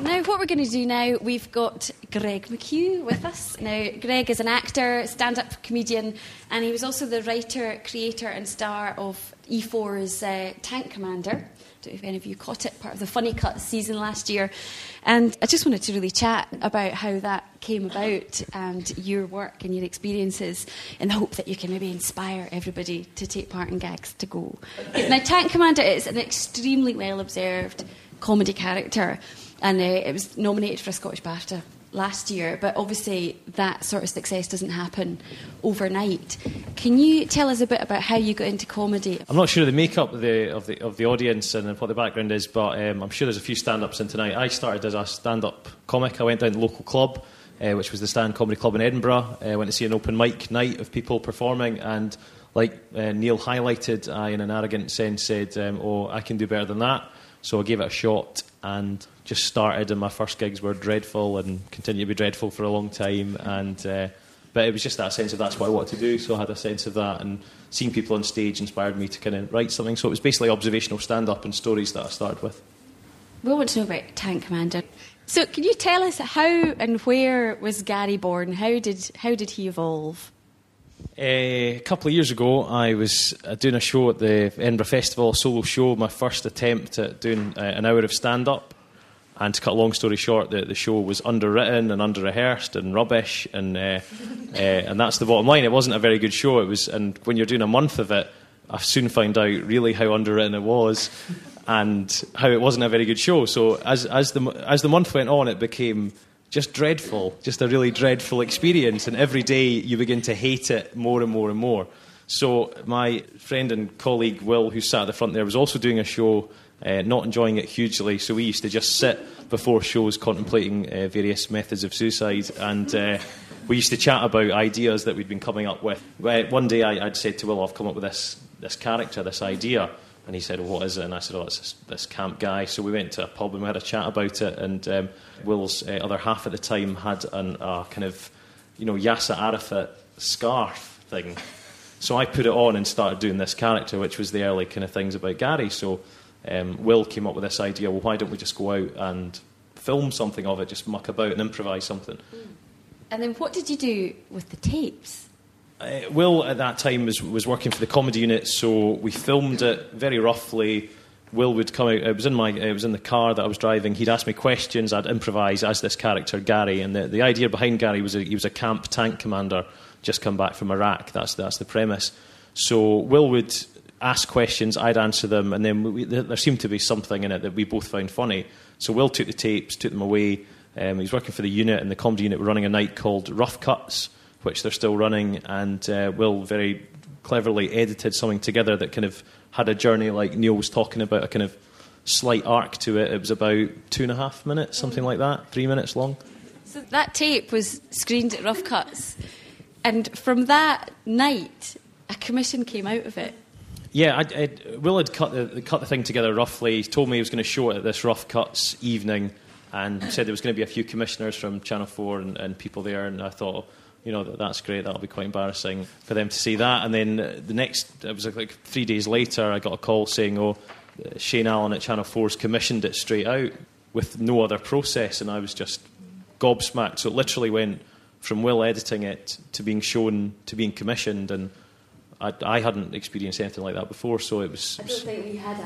Now, what we're going to do now, we've got Greg McHugh with us. Now, Greg is an actor, stand-up comedian, and he was also the writer, creator and star of E4's Tank Commander. I don't know if any of you caught it, part of the Funny Cut season last year. And I just wanted to really chat about how that came about and your work and your experiences, in the hope that you can maybe inspire everybody to take part in Gags to Go. Now, Tank Commander is an extremely well-observed comedy character, and it was nominated for a Scottish BAFTA last year, but obviously that sort of success doesn't happen overnight. Can you tell us a bit about how you got into comedy? I'm not sure of the makeup of the audience and what the background is, but I'm sure there's a few stand-ups in tonight. I started as a stand-up comic. I went down to the local club, which was the Stand Comedy Club in Edinburgh. I went to see an open mic night of people performing, and like Neil highlighted, I, in an arrogant sense, said, I can do better than that. So I gave it a shot and just started, and my first gigs were dreadful and continue to be dreadful for a long time. But it was just that sense of that's what I wanted to do, so I had a sense of that, and seeing people on stage inspired me to kind of write something. So it was basically observational stand-up and stories that I started with. We want to know about Tank Commander. So can you tell us how and where was Gary born? How did he evolve? A couple of years ago, I was doing a show at the Edinburgh Festival, a solo show, my first attempt at doing an hour of stand-up. And to cut a long story short, the show was underwritten and under-rehearsed and rubbish, and that's the bottom line. It wasn't a very good show. And when you're doing a month of it, I soon found out really how underwritten it was and how it wasn't a very good show. So as the month went on, it became just dreadful, just a really dreadful experience, and every day you begin to hate it more and more and more. So my friend and colleague Will, who sat at the front there, was also doing a show, not enjoying it hugely, so we used to just sit before shows contemplating various methods of suicide, and we used to chat about ideas that we'd been coming up with. One day I'd said to Will, I've come up with this character, this idea. And he said, well, what is it? And I said, it's this camp guy. So we went to a pub and we had a chat about it. And Will's other half at the time had a kind of, Yasser Arafat scarf thing. So I put it on and started doing this character, which was the early kind of things about Gary. So Will came up with this idea, well, why don't we just go out and film something of it, just muck about and improvise something. And then what did you do with the tapes? Will at that time was working for the comedy unit, so we filmed it very roughly. Will would come out. It was in the car that I was driving. He'd ask me questions. I'd improvise as this character Gary. And the idea behind Gary was he was a camp tank commander just come back from Iraq. That's the premise. So Will would ask questions. I'd answer them, and then there seemed to be something in it that we both found funny. So Will took the tapes, took them away. He was working for the unit, and the comedy unit were running a night called Rough Cuts, which they're still running, and Will very cleverly edited something together that kind of had a journey like Neil was talking about, a kind of slight arc to it. It was about 2.5 minutes, something like that, 3 minutes long. So that tape was screened at Rough Cuts, and from that night, a commission came out of it. Yeah, Will had cut the thing together roughly. He told me he was going to show it at this Rough Cuts evening, and said there was going to be a few commissioners from Channel 4 and people there, and I thought, that's great, that'll be quite embarrassing for them to see that. And then it was like 3 days later, I got a call saying, Shane Allen at Channel 4's commissioned it straight out with no other process, and I was just gobsmacked. So it literally went from Will editing it to being shown to being commissioned, and I hadn't experienced anything like that before, so it was... I don't think we had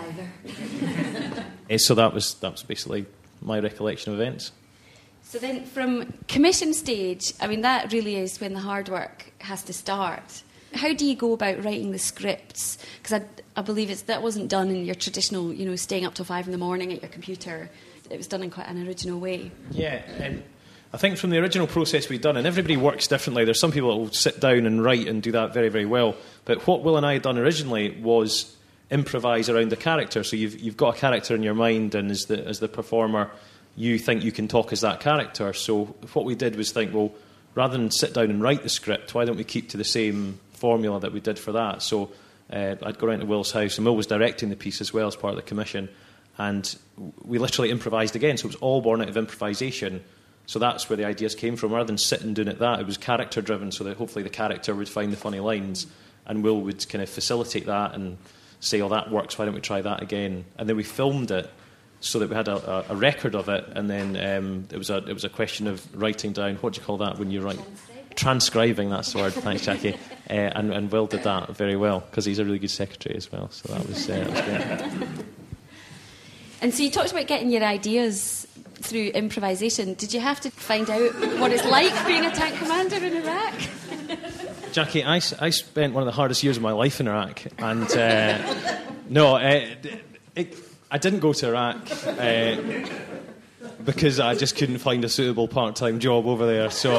either. So that was basically my recollection of events. So then from commission stage, that really is when the hard work has to start. How do you go about writing the scripts? Because I believe that wasn't done in your traditional, staying up till 5 a.m. at your computer. It was done in quite an original way. Yeah, and I think from the original process we'd done, and everybody works differently. There's some people that will sit down and write and do that very, very well. But what Will and I had done originally was improvise around the character. So you've got a character in your mind, and as the performer, you think you can talk as that character. So what we did was think, well, rather than sit down and write the script, why don't we keep to the same formula that we did for that? So I'd go around to Will's house, and Will was directing the piece as well as part of the commission, and we literally improvised again. So it was all born out of improvisation. So that's where the ideas came from. Rather than sitting doing it was character driven, so that hopefully the character would find the funny lines, and Will would kind of facilitate that and say, that works, why don't we try that again? And then we filmed it. so that we had a record of it, and then it was a question of writing down, what do you call that when you write? Transcribing, that's the word. Thanks, Jackie. And Will did that very well, because he's a really good secretary as well, so that was great. And so you talked about getting your ideas through improvisation. Did you have to find out what it's like being a tank commander in Iraq? Jackie, I spent one of the hardest years of my life in Iraq, and I didn't go to Iraq because I just couldn't find a suitable part-time job over there. So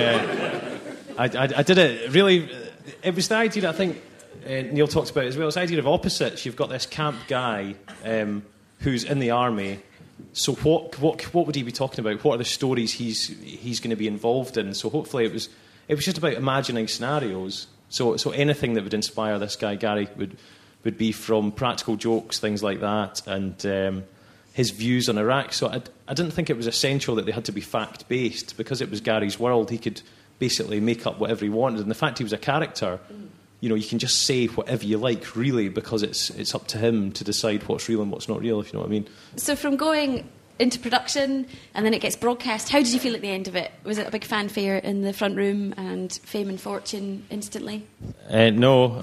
I did it. Really, it was the idea that I think Neil talked about as well. It's the idea of opposites. You've got this camp guy who's in the army. So what would he be talking about? What are the stories he's going to be involved in? So hopefully it was just about imagining scenarios. So anything that would inspire this guy Gary would be from practical jokes, things like that, and his views on Iraq. So I didn't think it was essential that they had to be fact-based. Because it was Gary's world, he could basically make up whatever he wanted. And the fact he was a character, you can just say whatever you like, really, because it's up to him to decide what's real and what's not real, if you know what I mean. So from going into production and then it gets broadcast, how did you feel at the end of it? Was it a big fanfare in the front room and fame and fortune instantly? No,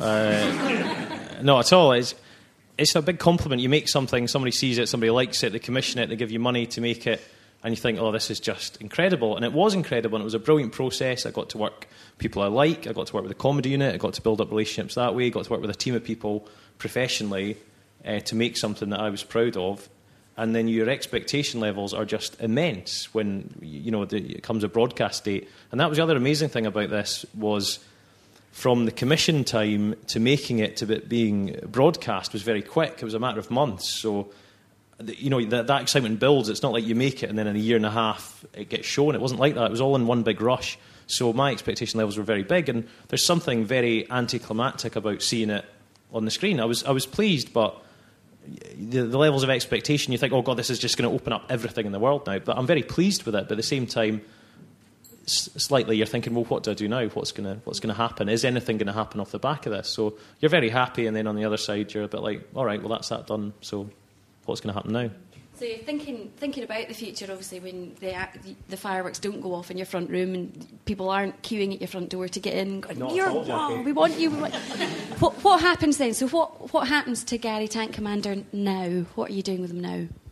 not at all. It's a big compliment. You make something, somebody sees it, somebody likes it, they commission it, they give you money to make it, and you think, oh, this is just incredible. And it was incredible, and it was a brilliant process. I got to work people I like, I got to work with the comedy unit, I got to build up relationships that way, got to work with a team of people professionally to make something that I was proud of. And then your expectation levels are just immense when it comes a broadcast date. And that was the other amazing thing about this, was from the commission time to making it to it being broadcast was very quick. It was a matter of months. So that excitement builds. It's not like you make it and then in a year and a half it gets shown. It wasn't like that. It was all in one big rush. So my expectation levels were very big, and there's something very anticlimactic about seeing it on the screen. I was pleased, but the levels of expectation, you think, oh God, this is just going to open up everything in the world now. But I'm very pleased with it. But at the same time, slightly you're thinking, well, what do I do now? What's going to happen? Is anything going to happen off the back of this? So you're very happy, and then on the other side you're a bit like, all right, well, that's that done. So what's going to happen now? So you're thinking about the future, obviously, when the fireworks don't go off in your front room and people aren't queuing at your front door to get in, going, we want you. What happens then? So what happens to Gary Tank Commander now? What are you doing with him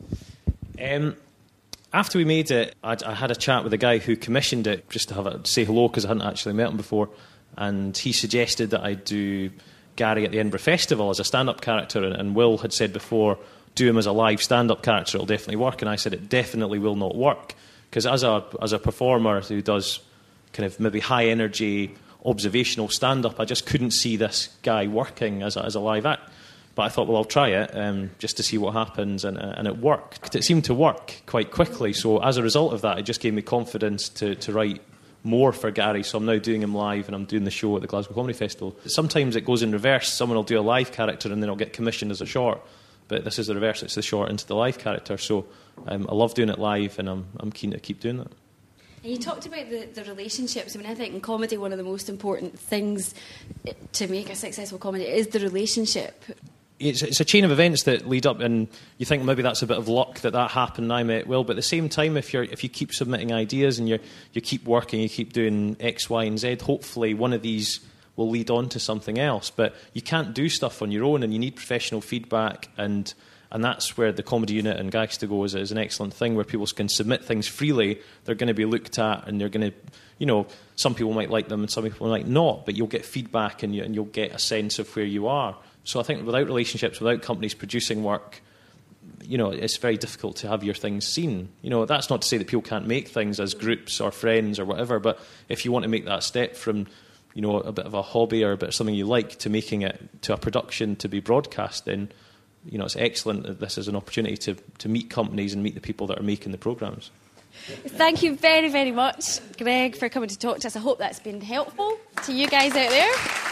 now? After we made it, I had a chat with the guy who commissioned it, just to say hello, because I hadn't actually met him before, and he suggested that I do Gary at the Edinburgh Festival as a stand-up character, and Will had said before, do him as a live stand-up character, it'll definitely work. And I said it definitely will not work, because as a performer who does kind of maybe high energy observational stand-up, I just couldn't see this guy working as a live act. But I thought, well, I'll try it just to see what happens, and it worked. It seemed to work quite quickly, so as a result of that, it just gave me confidence to write more for Gary. So I'm now doing him live, and I'm doing the show at the Glasgow Comedy Festival. Sometimes it goes in reverse. Someone will do a live character and then it'll get commissioned as a short. But this is the reverse. It's the short into the live character. So I love doing it live, and I'm keen to keep doing that. And you talked about the relationships. I mean, I think in comedy, one of the most important things to make a successful comedy is the relationship. It's a chain of events that lead up, and you think maybe that's a bit of luck that happened and I met Will. But at the same time, if you keep submitting ideas and you keep working, you keep doing X, Y, and Z, hopefully one of these will lead on to something else. But you can't do stuff on your own, and you need professional feedback, and that's where the comedy unit and Gags to Go is an excellent thing, where people can submit things freely. They're going to be looked at, and they're going to, some people might like them and some people might not, but you'll get feedback and you'll get a sense of where you are. So I think without relationships, without companies producing work, it's very difficult to have your things seen. That's not to say that people can't make things as groups or friends or whatever, but if you want to make that step from a bit of a hobby or a bit of something you like to making it to a production to be broadcast, then it's excellent that this is an opportunity to meet companies and meet the people that are making the programmes. Thank you very, very much, Greg, for coming to talk to us. I hope that's been helpful to you guys out there.